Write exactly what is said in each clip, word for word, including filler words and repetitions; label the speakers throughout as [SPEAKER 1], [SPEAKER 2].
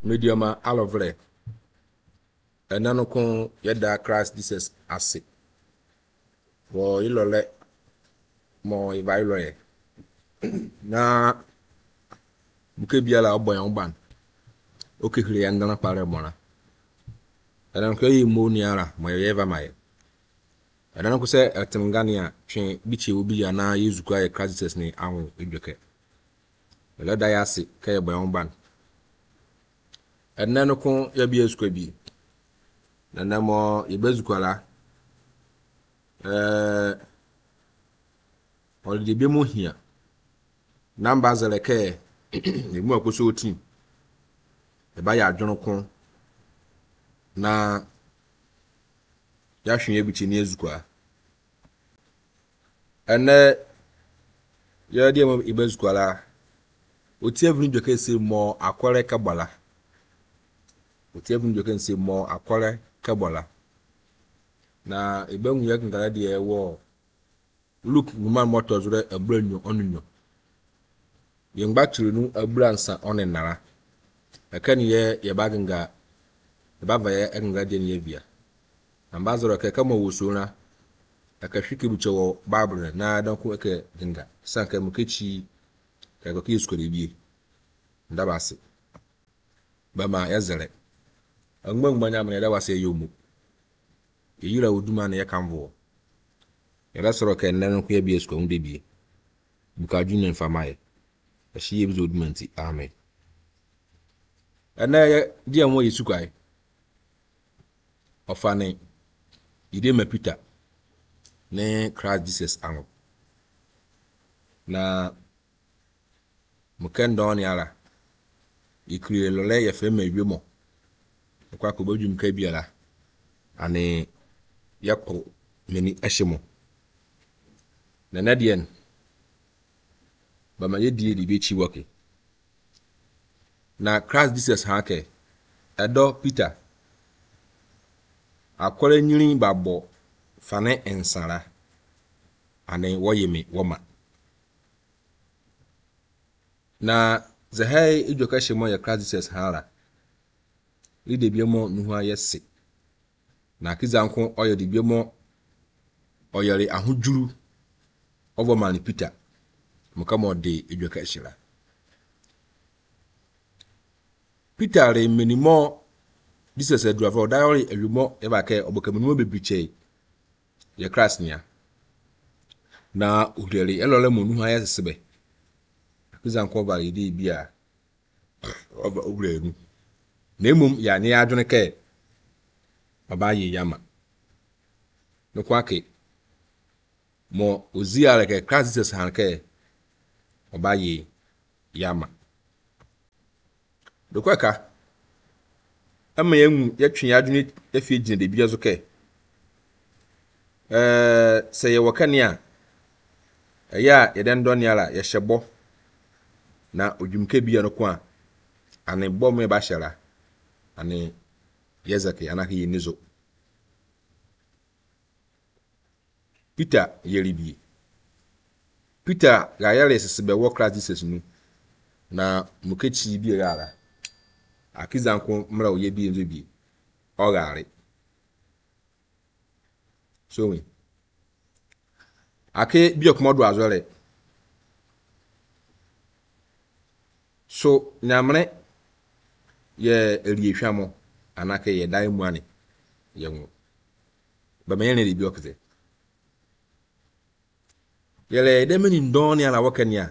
[SPEAKER 1] medium aloe vera enano kon yeda Christ Jesus ase wo ilole mo ibailo na buke biala oboyan ban oke hire yangana pare mona enan ko yimo ni ara mo yeva maye enan ko se etemgania twen bichi obi ya na yezuka ye Christ Jesus ni awo edweke ele da yase ke boyan ban enan ko ya bi yezuka bi na mo yebezukwala eh on de bi mo hia namba zeleke ni mu akoso otin e ba ya adwono ko na ya hwe ebichi ni ezukwa ene ya die mo ibezukwala oti evun dweke se mo akware kabala oti evun dweke se mo akware kabala na ibenwu ye kangara de ewo look woman motors re abranyo onunyo yengba chirunu abransa onenara akani ye ye baganga ye baba ye engara de ne bia ambazoro ke kama wosona akahwike buchewo bible na dan ko eke dinga sanka mukechi ka ko kiskore bi ndabase bama yazere angmangma nya mena da wase yomu yira oduma na ye kanvo yara soro ke nan ko ye bi esko nde bi buka junen famaye ashi ye bizo odumanti amen ana ye dia mo yisukai ofane ide ma Peter ne Christ Jesus ango na mukendo ni ala ikriye lole ye fe mewemo kwa ko bajum ka biala ane yakko meni ashimo na nadien bama ye die di bechi woke na Christ Jesus hake edo Peter akwara nyiri babbo fane ensara ane woyemi woma na zehai ijoka shemo ya Christ Jesus hala ide biemo nuhu ayese na kizanko oyo di biemo oyere ahujuru ovo mani Peter mukamo de ijoka shira Peter re minimo Jesus eduavo diary elumo ebake obokamunu bebiche ya Christ nia na urere elole monu ha yesebe kizanko ba ide bia oba urenu na emum ya ni adwene ke baba ye yama no kwake mo oziare ke Christ Jesus hanke baba ye yama do kwaka ama yenwu yetwe adwene efi gine de bia zo ke eh se ye wakane a eya yeden doniala ye hyebo na odwumke bia no kwa ane bom e ba hyera ane yezake anaka ye nizo Peter yeribi Peter ga yale sesebe wo Christ Jesus nu na mukechi bi yara akizanko mra oye bi enzo bi ogare so we ake bi okomodo azore so nyamre ye eriehwamo anaka ye dai muane yenwo bamayene de bi okze yele demeni ndoni ala wakania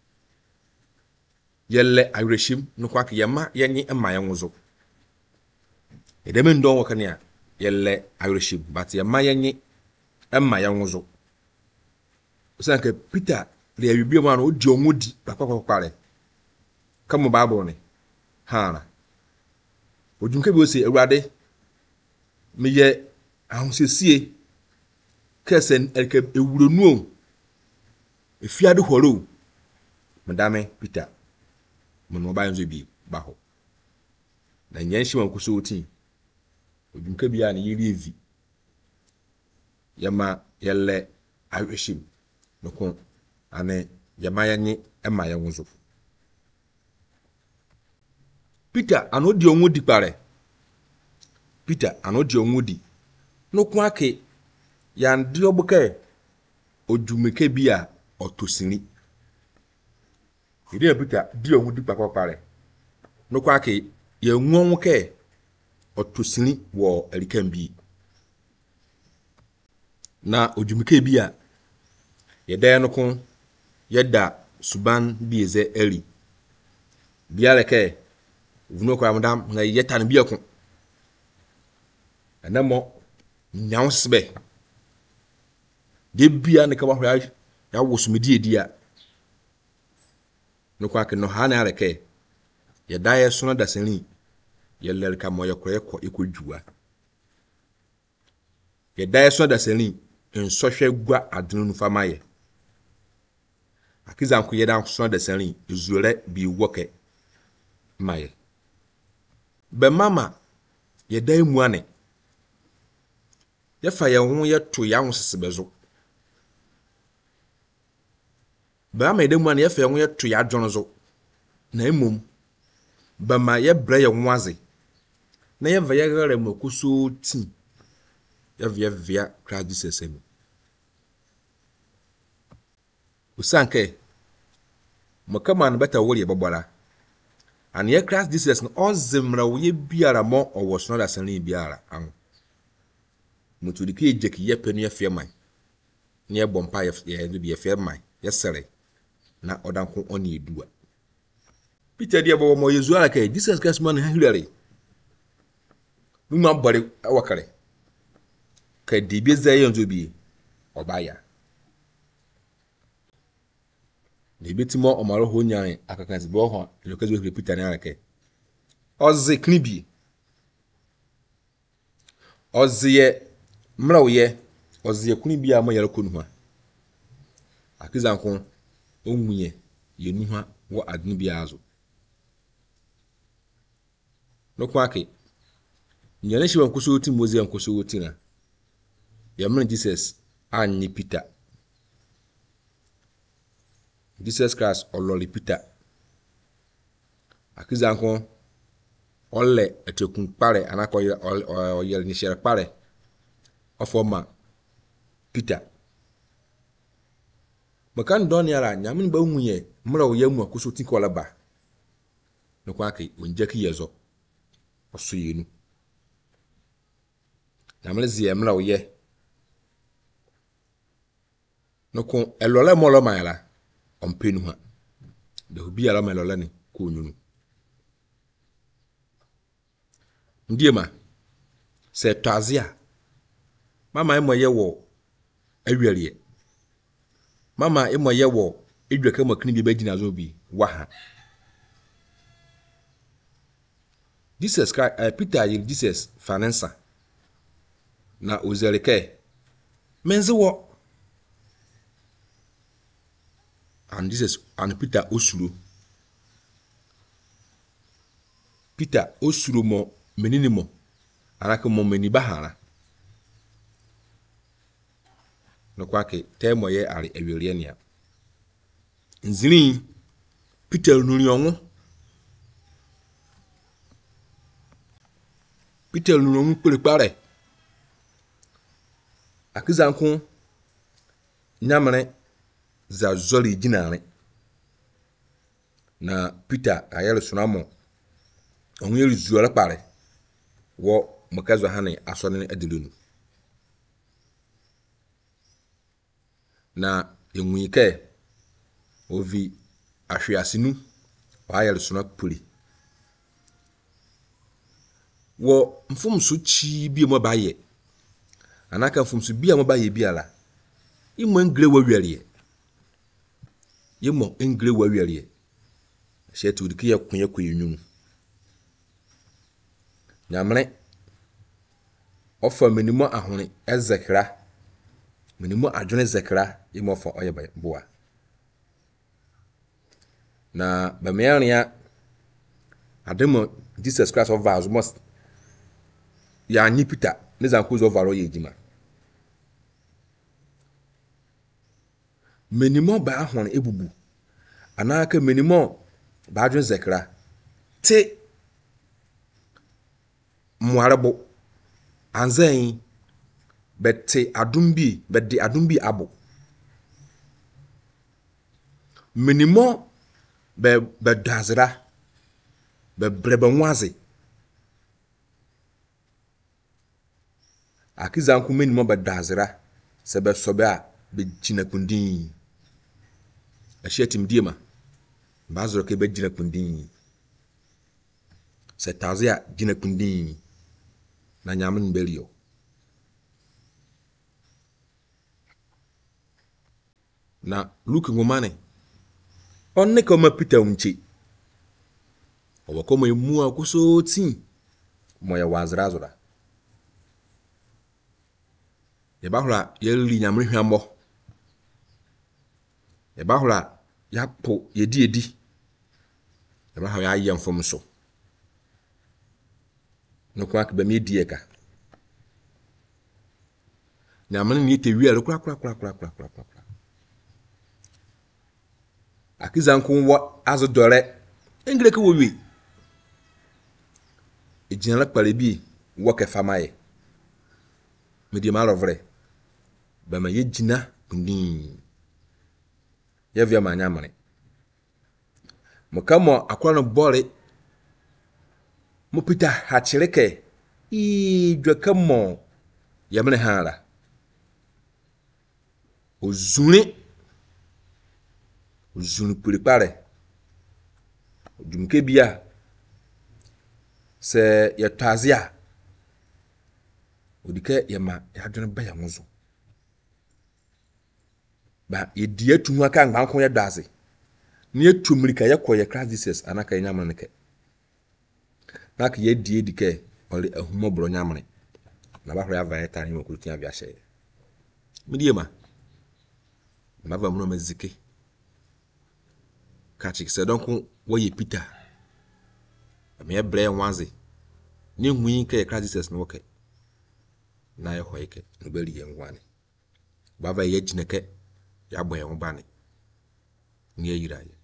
[SPEAKER 1] yelle ayreshim no kwake yema yenyi ema yenwuzo edemeni ndon wakania yelle ayreshim but yema yenyi ema yenwuzo osanke Peter le ayubi ma no odi omodi pakwakware kamo bible ni hana odunke bi o se awurade meye ahonsesie kesen elke ewuronu efiade horo madame Peter mono ba nzo bi ba ho na nyanhyi wan kuso otin odunka bia na yiri evi yama yelle aweshim noko ane yama yanyi ema yanwuzo Peter ano di onwu di pare Peter ano di onwu di no ko ake yan di obuke odumeke bi a otosini ide Peter di onwu di papa pare no ko ake ye nwu ke otosini wo erikan bi na odumeke bi a ye da no ko ye da suban bi eze eri biale ke vuno kwa madam nga yetan bi akon anamo nyansbe de bia ne ka ba hwa ya wosumedi edia no kwa ke no ha na areke ye da ye sono da sani ye lel ka mo ye ko ye ko ekodwua ye da ye sono da sani ensohwe gua adunu nu fama ye akizan ko ye da sono da sani ezure bi woke maye be mama ye dai muane ye fa ye ho ye to ya ho sesebezo be mama ye dai muane ye fa ye ho ye to ya dwonzo na emom be ma ye bre ye nwaze na ye va ye gare makuso ti ye via via Christ Jesus emi usanke mokama na beta wori ye bobola and ye Christ Jesus no ozimra wo ye biara mo owo sono da sani biara an mutu dike ejeki ye penu ye fie man ne ye bompa ye ye bi ye fie man ye sere na odanko oni edua Peter dia bo mo yezu ala kai Jesus Christ man ha hilare mu ma bore awakare kai di bi za ye nzo bi obaya ne betimo omaro ho nyan akakansi bo ho lokazo bi Peter ne ala kai ozi knibi oziye mrawye oziye knibi a mo yare konu ha akizanko onwunye yenu ha wo adni bi azo no kwake nyane shi wan kuso ti mozi an kuso ti na ya mra Jesus anyi Peter Jesus Christ ololi Peter akizanko ole etekun pare anako oyel ni shere pare ofoma Peter makan don yara nyamin ba nwunye mra wo yamu akuso ti ko laba no kwake onjeki yezo oso yenu namle zi emla wo ye no ko elole molo mayala ompenu ha de obi ala melole ni ko nyunu ndiema se tazia mama emo ye wo awialiye mama emo ye wo edweka makini bi bagina zo bi waha Jesus Christ uh, Peter yil Jesus finansa na ozereke menze wo and Jesus and Peter osuro Peter osuro mo menini mo anaka mo meni bahara no kwake temo ye ari ewirie nia nzini Peter nuri onwo Peter nuri onwo pere pare akizanku nyamre za zoli jinare na Peter ayelo sunamo onwe yeli zuola pare wo makazo hane asone adilunu na enwike ovi ahweasinu ayelo suna puli wo mfumsu chi bi mo baye anaka mfumsu bi mo baye biala imo ngre wa wialiye yemo ngre wa wialiye shetu dikiya kunya kuyinyu nyamre ofa menimo ahone ezekra menimo adwene zekra yemo fa oyeba boa na bamyania ademo Jesus Christ of Vaz must ya nyi Peter ne zankuzo varo yejima menimo ba ahone ebubu anaka menimo ba adwene zekra te muarebo anzan bete adum bi bede adum bi abo minimo be be dazira be brebe nwaze akiza nku minimo be dazira se be sobe a be jina kundin ahyetim diema bazoro ke be jina kundin se tazia jina kundin na nyamin belio na Luke ngomane onne ko ma Peter unchi owo ko mo emu akuso tin mo ya wazira zura ye bahura ye li nyamin hwambo ye bahura ya po ye di edi ye bahura ya yem fom so no kwa ke be me die ka nyamin ni te wi ala kura kura kura kura kura kura kura akizan kun wo azu dore engre ke wo wi ejinala pare bi wo ke famaye me di malo vrai ba ma yejina kundin ye via ma nyamane mo kamo akwa no bore mo Peter ha chireke i dwa kamo ya mene hala ozuni ozuni pure pare ojumke bia se ya tazia odike ya ma ya dwene ba ya nwozo ba ye die tu aka ngban ko ya daze ne etumrika ye koye crisis anaka ye nyamane ke na ka ye die dike ori ahumo bro nyamane na ba hore ava ye tani mo kurutia bia hye midie ma ma va muno mazike ka chik se donc wo ye Peter me ye bre nwaze ni hui ke crisis no ke na ye hoike no bari ye ngwane ba va ye jineke ya boye ngba ni ni ye yira ye